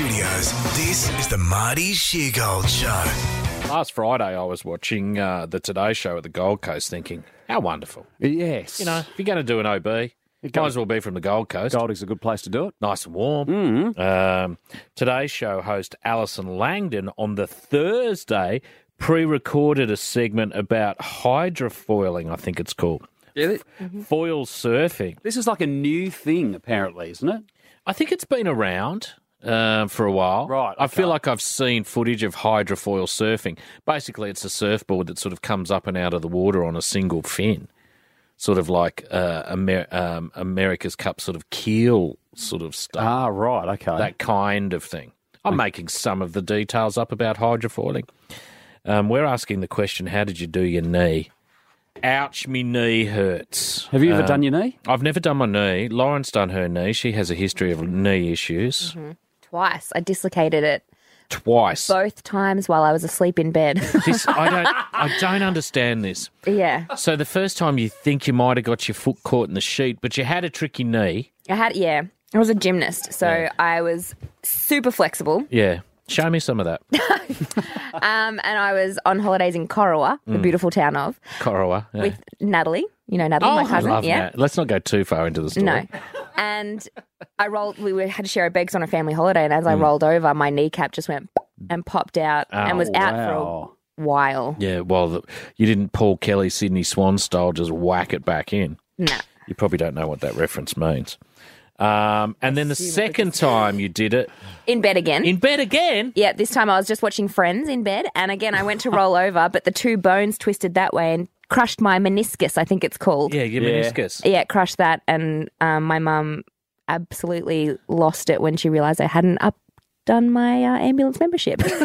Studios, this is the Marty Sheargold Show. Last Friday, I was watching the Today Show at the Gold Coast thinking, how wonderful. Yes. You know, if you're going to do an OB, it might as well be from the Gold Coast. Goldie's a good place to do it. Nice and warm. Today's show host Alison Langdon on the Thursday pre-recorded a segment about hydrofoiling, I think it's called. Foil surfing. This is like a new thing, apparently, isn't it? I think it's been around for a while. Right, I feel okay. like I've seen footage of hydrofoil surfing. Basically, it's a surfboard that sort of comes up and out of the water on a single fin, sort of like America's Cup sort of keel sort of stuff. Ah, right, okay. That kind of thing. I'm making some of the details up about hydrofoiling. We're asking the question, how did you do your knee? Ouch, me knee hurts. Have you ever done your knee? I've never done my knee. Lauren's done her knee. She has a history of knee issues. Twice. I dislocated it Twice. both times while I was asleep in bed. I don't understand this. Yeah. So the first time you think you might have got your foot caught in the sheet, but you had a tricky knee. I was a gymnast, so I was super flexible. Yeah. Show me some of that. And I was on holidays in Corowa, the beautiful town of, Corowa. Yeah. with Natalie. You know Natalie, my I cousin. love Yeah. that. Let's not go too far into the story. No. And we had to share a bags on a family holiday, and as I rolled over, my kneecap just went and popped out and was out for a while. Yeah, well, you didn't Paul Kelly, Sydney Swan style, just whack it back in. No. You probably don't know what that reference means. And then the second time you did it, In bed again. in bed again. Yeah, this time I was just watching Friends in bed, and again I went to roll over, but the two bones twisted that way and crushed my meniscus, I think it's called. Yeah, your meniscus. Yeah, crushed that, and my mum absolutely lost it when she realised I hadn't done my ambulance membership. She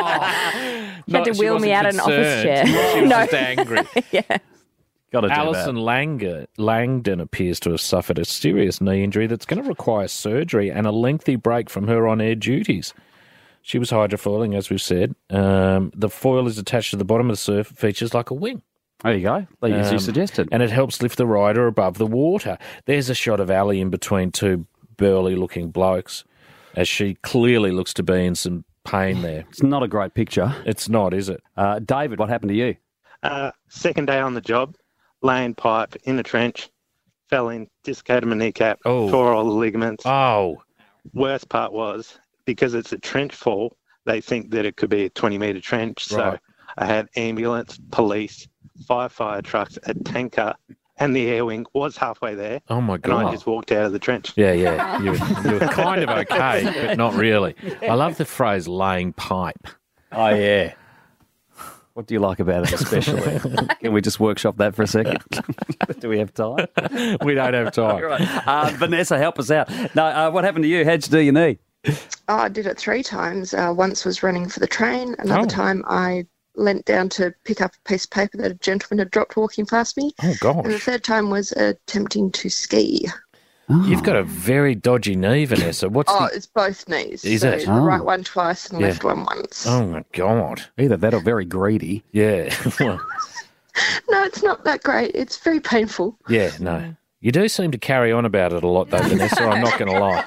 had to wheel me out an office chair. She was just angry. Yeah. Got to do Alison Langdon appears to have suffered a serious knee injury that's going to require surgery and a lengthy break from her on-air duties. She was hydrofoiling, as we've said. The foil is attached to the bottom of the surf, features like a wing. There you go. As you suggested. And it helps lift the rider above the water. There's a shot of Ali in between two burly-looking blokes, as she clearly looks to be in some pain there. It's not a great picture. It's not, is it? David, what happened to you? Second day on the job, laying pipe in a trench, fell in, dislocated my kneecap, tore all the ligaments. Oh. Worst part was, because it's a trench fall, they think that it could be a 20-metre trench. So Right. I had ambulance, police, fire trucks, a tanker, and the air wing was halfway there. Oh, my And God. I just walked out of the trench. Yeah. You were kind of okay, but not really. I love the phrase laying pipe. Oh, yeah. What do you like about it especially? Can we just workshop that for a second? Do we have time? We don't have time. Right. Vanessa, help us out. No, what happened to you? How'd you do your knee? Oh, I did it 3 times. Once was running for the train. Another time I leant down to pick up a piece of paper that a gentleman had dropped walking past me. Oh, gosh. And the third time was attempting to ski. You've got a very dodgy knee, Vanessa. It's both knees. Is so it? The right one twice and the left one once. Oh, my God. Either that or very greedy. Yeah. Well, No, it's not that great. It's very painful. yeah, no. You do seem to carry on about it a lot, though, Vanessa. I'm not going to lie.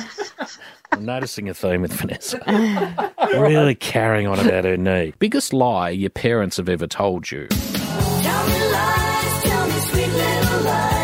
I'm noticing a theme with Vanessa. Really carrying on about her knee. Biggest lie your parents have ever told you. Tell me lies, tell me sweet little lies.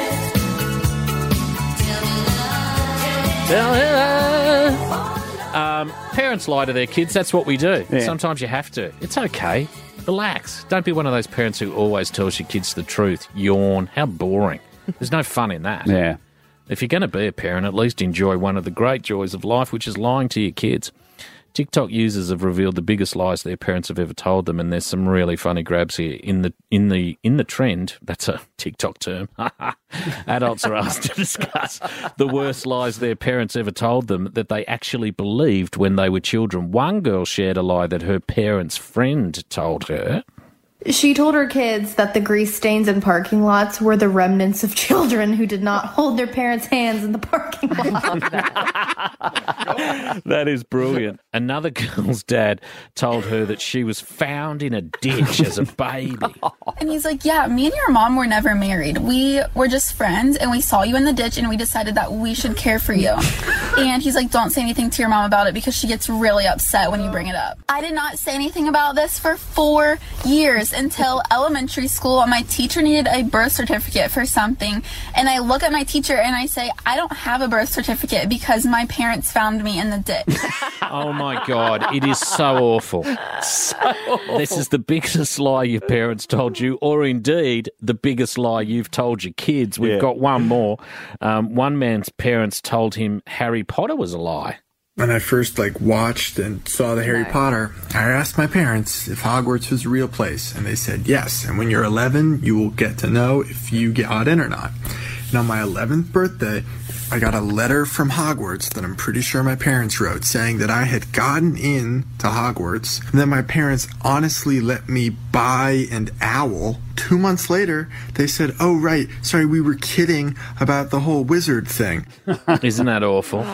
Parents lie to their kids. That's what we do. Yeah. Sometimes you have to. It's okay. Relax. Don't be one of those parents who always tells your kids the truth. Yawn. How boring. There's no fun in that. Yeah. If you're going to be a parent, at least enjoy one of the great joys of life, which is lying to your kids. TikTok users have revealed the biggest lies their parents have ever told them, and there's some really funny grabs here. In the trend, that's a TikTok term. Adults are asked to discuss the worst lies their parents ever told them that they actually believed when they were children. One girl shared a lie that her parents' friend told her. She told her kids that the grease stains in parking lots were the remnants of children who did not hold their parents' hands in the parking lot. That is brilliant. Another girl's dad told her that she was found in a ditch as a baby. And he's like, yeah, me and your mom were never married. We were just friends, and we saw you in the ditch, and we decided that we should care for you. And he's like, don't say anything to your mom about it because she gets really upset when you bring it up. I did not say anything about this for 4 years until elementary school. My teacher needed a birth certificate for something, and I look at my teacher and I say, I don't have a birth certificate because my parents found me in the ditch. Oh my God, it is so awful. So awful. This is the biggest lie your parents told you, or indeed the biggest lie you've told your kids. We've got one more. One man's parents told him Harry Potter was a lie. When I first watched and saw the Harry Potter, I asked my parents if Hogwarts was a real place, and they said yes. And when you're 11, you will get to know if you got in or not. And on my 11th birthday, I got a letter from Hogwarts that I'm pretty sure my parents wrote saying that I had gotten in to Hogwarts, and then my parents honestly let me buy an owl. 2 months later, they said, oh, right, sorry, we were kidding about the whole wizard thing. Isn't that awful?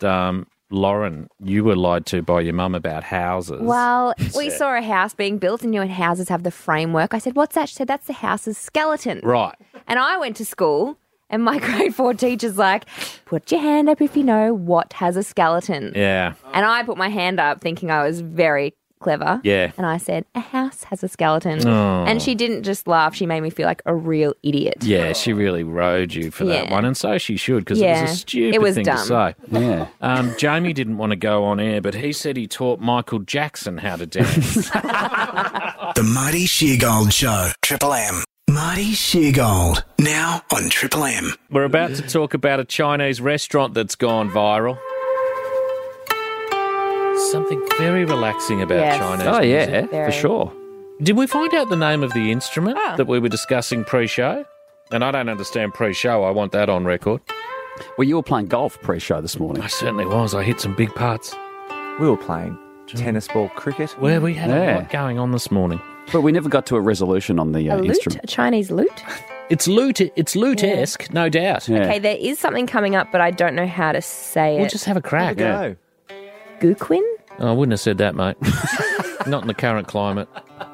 Lauren, you were lied to by your mum about houses. Well, we saw a house being built, and houses have the framework. I said, what's that? She said, that's the house's skeleton. Right. And I went to school, and my grade 4 teacher's like, put your hand up if you know what has a skeleton. Yeah. And I put my hand up thinking I was very clever. Yeah. And I said, a house has a skeleton. Oh. And she didn't just laugh. She made me feel like a real idiot. Yeah, she really rode you for that one, and so she should, because it was a stupid thing to say. Yeah. Jamie didn't want to go on air, but he said he taught Michael Jackson how to dance. The Marty Sheargold Show, Triple M. Marty Sheargold, now on Triple M. We're about to talk about a Chinese restaurant that's gone viral. Something very relaxing about Chinese Oh, music. yeah, for sure. Did we find out the name of the instrument that we were discussing pre-show? And I don't understand pre-show. I want that on record. Well, you were playing golf pre-show this morning. I certainly was. I hit some big putts. We were playing tennis ball cricket. Where we had a lot going on this morning. But we never got to a resolution on the A lute? instrument. A Chinese lute? It's lute-esque, no doubt. Yeah. Okay, there is something coming up, but I don't know how to say it. We'll just have a crack. Go. Guquin? Oh, I wouldn't have said that, mate. Not in the current climate.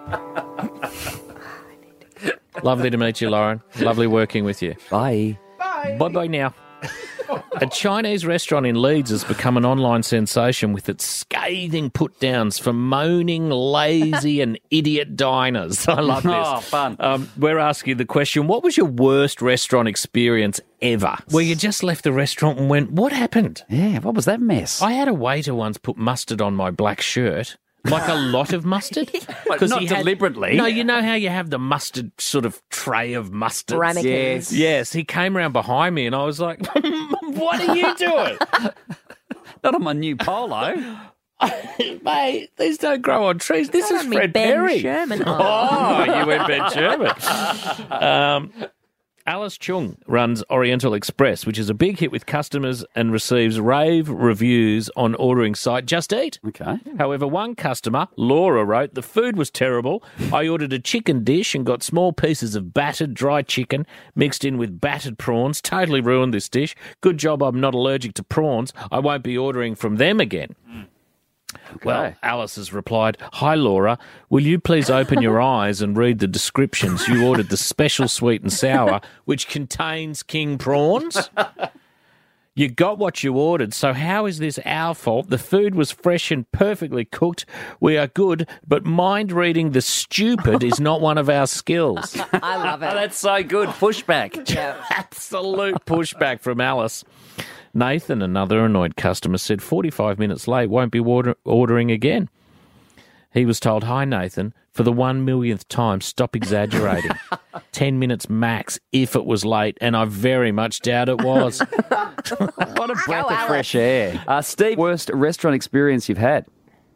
Lovely to meet you, Lauren. Lovely working with you. Bye. Bye-bye now. A Chinese restaurant in Leeds has become an online sensation with its scathing put-downs for moaning, lazy and idiot diners. I love this. Oh, fun. We're asking the question, what was your worst restaurant experience ever? Where you just left the restaurant and went, what happened? Yeah, what was that mess? I had a waiter once put mustard on my black shirt. Like a lot of mustard? Not deliberately. No, you know how you have the mustard sort of tray of mustard? Ramekins. Yes, he came around behind me and I was like, what are you doing? Not on my new polo. Mate, these don't grow on trees. This is Fred Ben Perry. Sherman. Oh, you went Ben Sherman. Alice Chung runs Oriental Express, which is a big hit with customers and receives rave reviews on ordering site Just Eat. Okay. However, one customer, Laura, wrote, the food was terrible. I ordered a chicken dish and got small pieces of battered dry chicken mixed in with battered prawns. Totally ruined this dish. Good job I'm not allergic to prawns. I won't be ordering from them again. Okay. Well, Alice has replied, hi, Laura. Will you please open your eyes and read the descriptions? You ordered the special sweet and sour, which contains king prawns. You got what you ordered, so how is this our fault? The food was fresh and perfectly cooked. We are good, but mind reading the stupid is not one of our skills. I love it. Oh, that's so good. Pushback. Absolute pushback from Alice. Nathan, another annoyed customer, said 45 minutes late, won't be ordering again. He was told, hi, Nathan, for the 1 millionth time, stop exaggerating. 10 minutes max if it was late, and I very much doubt it was. What a breath of fresh air. Steve, worst restaurant experience you've had?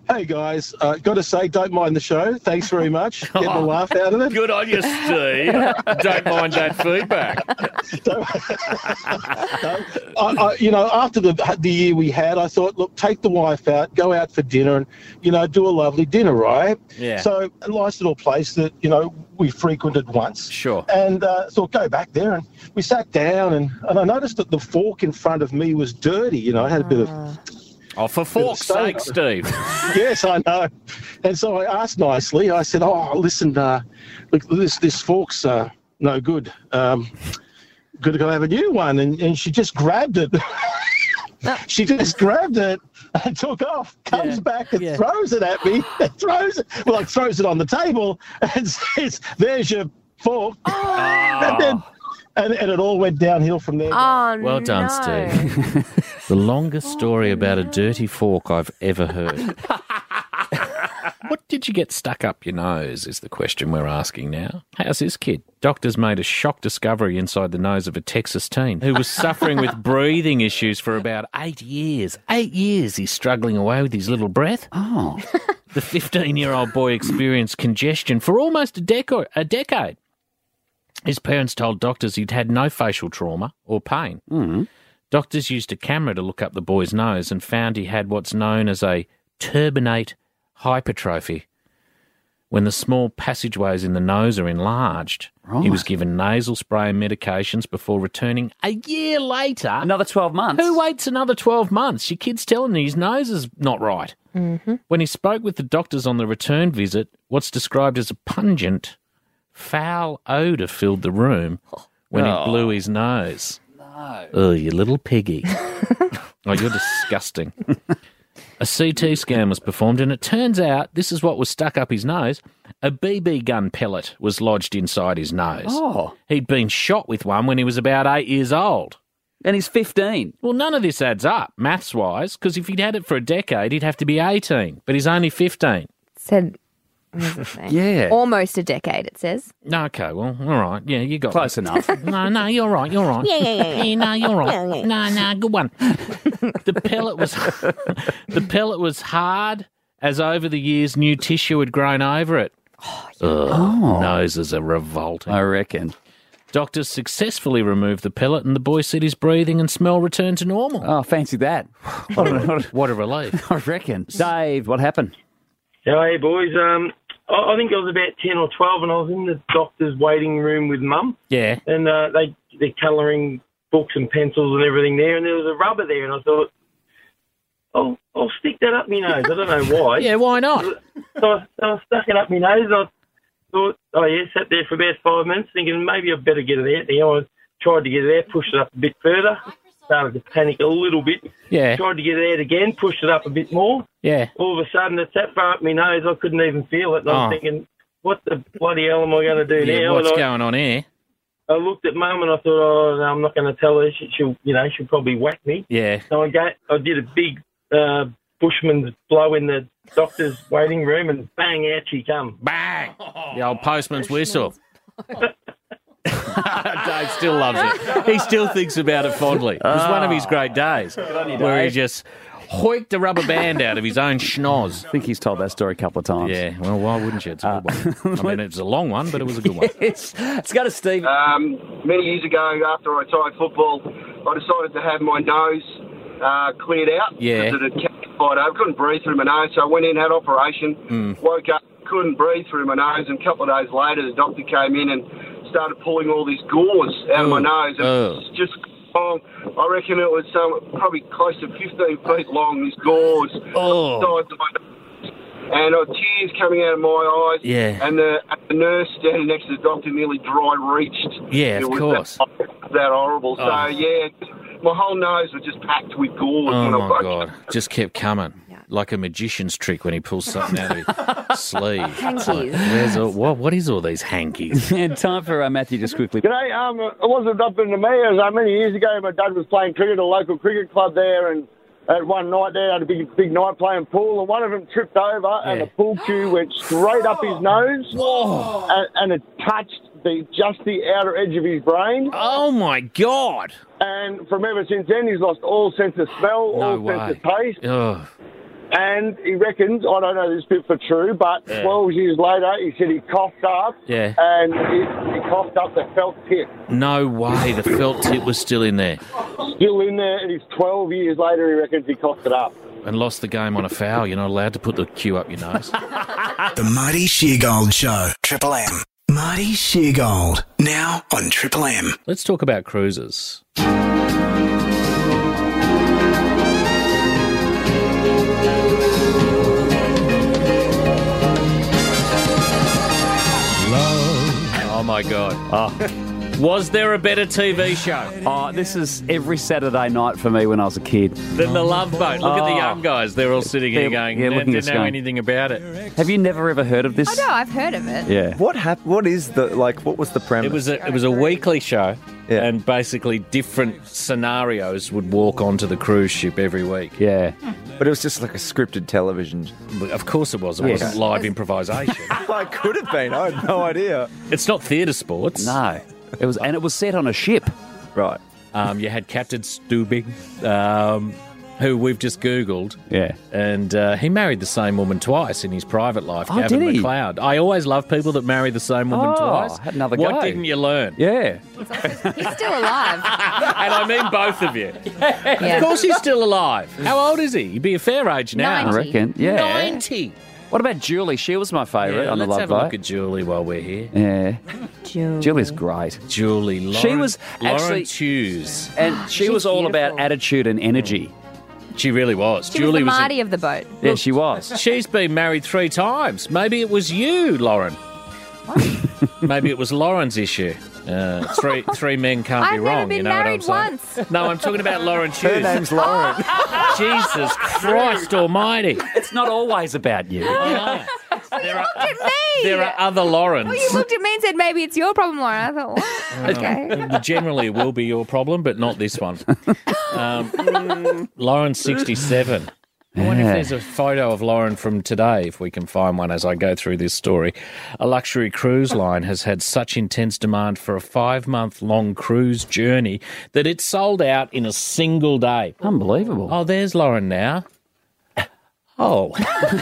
Hey guys, got to say, don't mind the show. Thanks very much. Getting a laugh out of it. Good on you, Steve. Don't mind that feedback. After the year we had, I thought, look, take the wife out, go out for dinner, and do a lovely dinner, right? Yeah. So a nice little place that we frequented once. Sure. And thought, go back there, and we sat down, and I noticed that the fork in front of me was dirty. I had a bit of. Oh, for fork's sake, Steve. Yes, I know. And so I asked nicely. I said, "Oh, listen, look, this fork's no good. Got to go have a new one." And she just grabbed it. She just grabbed it and took off. Comes back and throws it at me. Throws it on the table and says, "There's your fork." And it all went downhill from there. Oh, well done, Steve. The longest story about a dirty fork I've ever heard. What did you get stuck up your nose is the question we're asking now. How's this kid? Doctors made a shock discovery inside the nose of a Texas teen who was suffering with breathing issues for about 8 years. 8 years he's struggling away with his little breath. Oh. The 15-year-old boy experienced congestion for almost a decade. His parents told doctors he'd had no facial trauma or pain. Mm. Doctors used a camera to look up the boy's nose and found he had what's known as a turbinate hypertrophy. When the small passageways in the nose are enlarged, he was given nasal spray and medications before returning a year later. Another 12 months? Who waits another 12 months? Your kid's telling you his nose is not right. Mm-hmm. When he spoke with the doctors on the return visit, what's described as a pungent, foul odour filled the room when he blew his nose. No. Oh, you little piggy. Oh, you're disgusting. A CT scan was performed, and it turns out this is what was stuck up his nose. A BB gun pellet was lodged inside his nose. Oh. He'd been shot with one when he was about 8 years old. And he's 15. Well, none of this adds up, maths-wise, because if he'd had it for a decade, he'd have to be 18, but he's only 15. Said... What does it say? Yeah. Almost a decade, it says. Okay, well, all right. Yeah, you got close enough. No, you're right. Yeah. No, you're right. Yeah. No, good one. The pellet was hard, as over the years new tissue had grown over it. Noses are revolting. I reckon. Doctors successfully removed the pellet, and the boy said his breathing and smell returned to normal. Oh, fancy that. What a relief. I reckon. Dave, what happened? Hey, boys. I think I was about 10 or 12 and I was in the doctor's waiting room with Mum. Yeah. And they're colouring books and pencils and everything there, and there was a rubber there, and I thought, I'll stick that up my nose. I don't know why. Yeah, why not? So I stuck it up my nose, and I thought, sat there for about 5 minutes thinking maybe I better get it out there. I tried to get it out, pushed it up a bit further, started to panic a little bit. Yeah. Tried to get it out again, pushed it up a bit more. Yeah. All of a sudden, it's that far up my nose, I couldn't even feel it. And I was thinking, what the bloody hell am I going to do now? What's going on here? I looked at Mum and I thought, no, I'm not going to tell her. She'll probably whack me. Yeah. So I did a big bushman's blow in the doctor's waiting room, and bang, out she come. Bang! The old postman's whistle. Dave still loves it. He still thinks about it fondly. It was one of his great days where he just hoiked a rubber band out of his own schnoz. I think he's told that story a couple of times. Yeah, well, why wouldn't you? It's a good one. I mean, it was a long one, but it was a good one. Yes. Let's go to Steve. Many years ago, after I retired football, I decided to have my nose cleared out. Yeah. Because it had calcified over. I couldn't breathe through my nose, so I went in, had operation, woke up, couldn't breathe through my nose, and a couple of days later, the doctor came in and started pulling all these gauze out of my nose. And it was just long. I reckon it was probably close to 15 feet long, this gauze. Sides of my nose. And tears coming out of my eyes. Yeah. And the nurse standing next to the doctor nearly dry reached. Yeah, of course. That horrible. So, yeah, my whole nose was just packed with gauze. Oh, when I my God. Just kept coming. Like a magician's trick when he pulls something out of his sleeve. Hankies. What is all these hankies? And time for Matthew, just quickly. G'day. It wasn't up into me. It was many years ago. My dad was playing cricket at a local cricket club there, and at one night there, had a big night playing pool, and one of them tripped over, and the pool cue went straight up his nose. Whoa. And it touched just the outer edge of his brain. Oh, my God. And from ever since then, he's lost all sense of smell, all sense of taste. Ugh. And he reckons, I don't know this bit for true, but 12 years later, he said he coughed up. Yeah. And he coughed up the felt tip. No way, the felt tip was still in there. Still in there, and he's 12 years later, he reckons he coughed it up. And lost the game on a foul. You're not allowed to put the cue up your nose. The Marty Sheargold Show. Triple M. Marty Sheargold. Now on Triple M. Let's talk about cruises. Oh, my God. Was there a better TV show? Oh, this is every Saturday night for me when I was a kid. Than The Love Boat. Look at the young guys. They're all sitting here going, didn't know anything about it. Have you never ever heard of this? Oh, no, I've heard of it. Yeah. What was the premise? It was a weekly show, and basically different scenarios would walk onto the cruise ship every week. Yeah. But it was just like a scripted television. Of course it was. It wasn't live improvisation. Well, it could have been. I had no idea. It's not theatre sports. No. It was set on a ship. Right. You had Captain Stubing, who we've just Googled. Yeah. And he married the same woman twice in his private life, Oh, Gavin did he? McLeod. I always love people that marry the same woman twice. Had another What go. didn't you learn? Yeah. He's still alive. And I mean both of you. Yeah. Of course he's still alive. How old is he? He'd be a fair age now. 90. I reckon. Yeah. 90. What about Julie? She was my favourite on the let's Love have Boat. a look at Julie while we're here. Yeah. Julie. Julie's great. Julie, Lauren, She was actually- Lauren Hughes. And she was all about attitude and energy. She really was. She Julie was the was. Marty of the boat. Yeah, she was. She's been married 3 times. Maybe it was you, Lauren. Maybe it was Lauren's issue. Three men can't be I've wrong. never been you know married what I'm saying? once. No, I'm talking about Lauren Hughes. Her name's Lauren. Jesus Christ Almighty! It's not always about you. There Looked at me. There are other Laurens. Well, you looked at me and said, maybe it's your problem, Lauren. I thought, what? Okay. Generally, it will be your problem, but not this one. Lauren's 67. I wonder if there's a photo of Lauren from today, if we can find one as I go through this story. A luxury cruise line has had such intense demand for a 5-month-long cruise journey that it sold out in a single day. Unbelievable. Oh, there's Lauren now. Oh.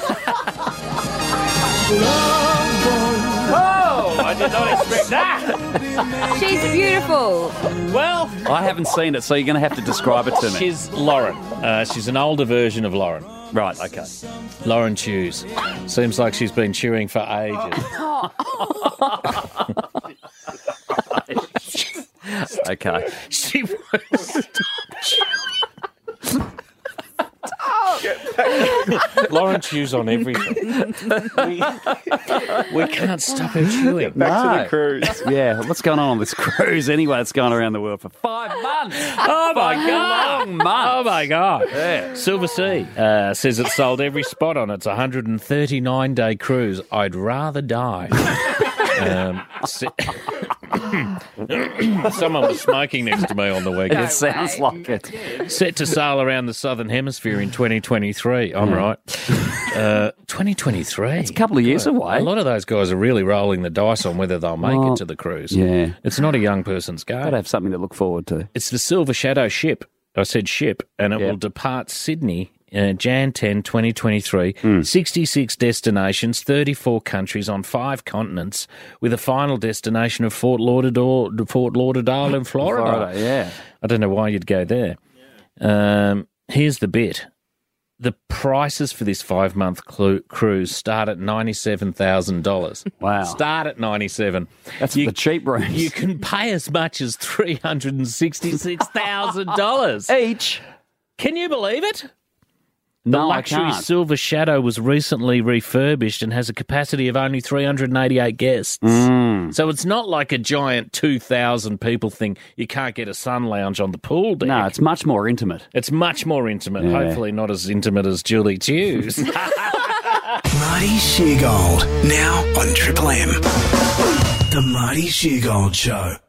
Oh, I did not expect that. She's beautiful. Well, I haven't seen it, so you're going to have to describe it to me. she's Lauren. She's an older version of Lauren. Right, okay. Lauren chews. Seems like she's been chewing for ages. Okay. She won't stop chewing. Lauren chews on everything. We can't stop her chewing. Back to the cruise. Yeah, what's going on this cruise anyway? It's going around the world for 5 months. Oh, my God. Long months. Oh, my God. Yeah. Silver Sea says it sold every spot on its 139-day cruise. I'd rather die. Someone was smoking next to me on the weekend. It sounds like it. Set to sail around the Southern Hemisphere in 2023. I'm right. 2023? It's a couple of years away. A lot of those guys are really rolling the dice on whether they'll make Well, it to the cruise. yeah. It's not a young person's Got game. to have something to look forward to. It's the Silver Shadow ship. I said ship, and it Yep. will depart Sydney Jan 10, 2023. 66 destinations, 34 countries on 5 continents, with a final destination of Fort Lauderdale in Florida. Florida, yeah. I don't know why you'd go there. Here's the bit. The prices for this 5-month cruise start at $97,000. Wow. Start at $97,000. That's the cheap rooms. You can pay as much as $366,000 each. Can you believe it? The No, I luxury can't. Silver Shadow was recently refurbished and has a capacity of only 388 guests. So it's not like a giant 2,000 people thing. You can't get a sun lounge on the pool deck. No, it's much more intimate. It's much more intimate. Yeah. Hopefully not as intimate as Julie Chews. Marty Sheargold, now on Triple M. The Marty Sheargold Show.